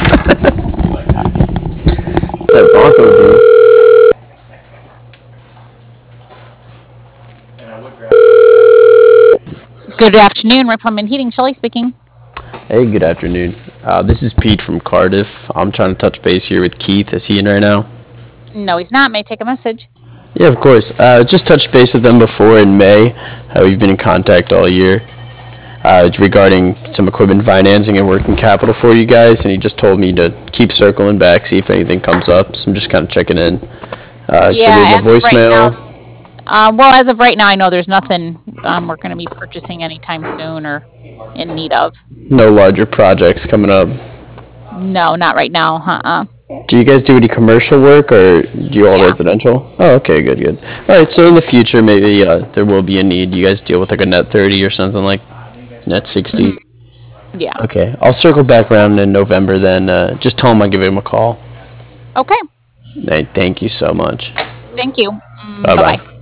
That Bronco dude. Good afternoon, Red Plumbing and Heating. Shelley speaking. Hey, good afternoon. This is Pete from Cardiff. I'm trying to touch base here with Keith. Is he in right now? No, he's not. May I take a message? Yeah, of course. Just touched base with them before in May. We've been in contact all year. It's regarding some equipment financing and working capital for you guys, and he just told me to keep circling back, see if anything comes up. So I'm just kind of checking in. Should I leave Yeah, a as of right now, voicemail? as of right now, I know there's nothing we're going to be purchasing anytime soon or in need of. No larger projects coming up. No, not right now. Do you guys do any commercial work, or do you all Yeah. residential? Oh, okay, good, good. All right, so in the future, maybe there will be a need. You guys deal with like a net 30 or something like net 60. Mhm. Yeah. Okay, I'll circle back around in November then. Just tell him I'll give him a call. Okay. Thank you so much. Thank you. Bye Bye bye. bye.